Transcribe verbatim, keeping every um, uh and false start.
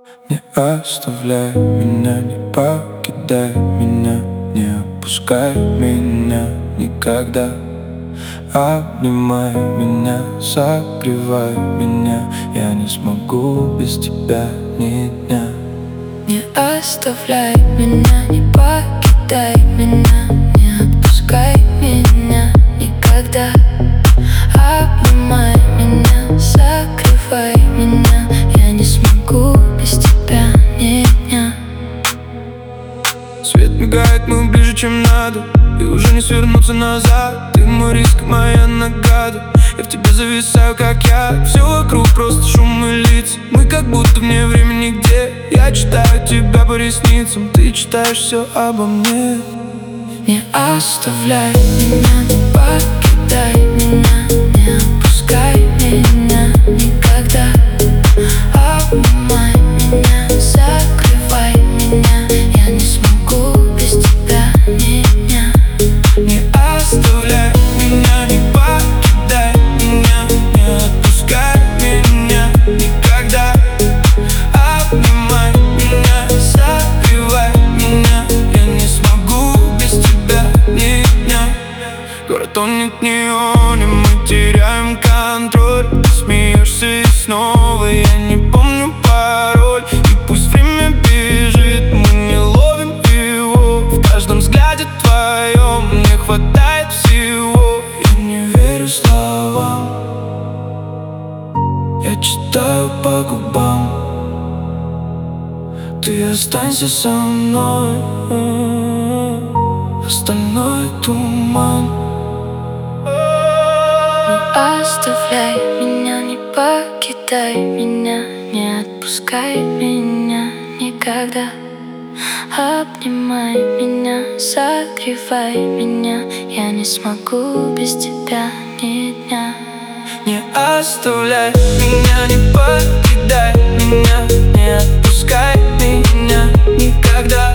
Не оставляй меня, не покидай меня, не опускай меня никогда. Обнимай меня, согревай меня, я не смогу без тебя ни дня. Не оставляй меня, не покидай меня, не отпускай меня никогда. Обнимай меня, согревай меня, я не смогу без тебя ни дня. Свет мигает, мы ближе, чем надо, и уже не свернуться назад. Ты мой риск, моя награда, я в тебе зависаю, как я. Все вокруг просто шум и лица, мы как будто вне времени, где я читаю тебя по ресницам, ты читаешь все обо мне. Не оставляй меня, не покидай меня, не отпускай меня никогда. Обнимай меня, согревай меня, я не смогу без тебя ни дня. Не оставляй меня, не покидай меня, не отпускай меня никогда. Обнимай меня, согревай меня, я не смогу без тебя ни дня. Город тонет в неоне, мы теряем контроль. Ты смеешься и снова, я не помню пароль. И пусть время бежит, мы не ловим его. В каждом взгляде твоем мне хватает всего. Я не верю словам, я читаю по губам. Ты останься со мной, остальной туман. Не оставляй меня, не покидай меня, не отпускай меня никогда. Обнимай меня, согревай меня, я не смогу без тебя ни дня. Не оставляй меня, не покидай меня, не отпускай меня никогда.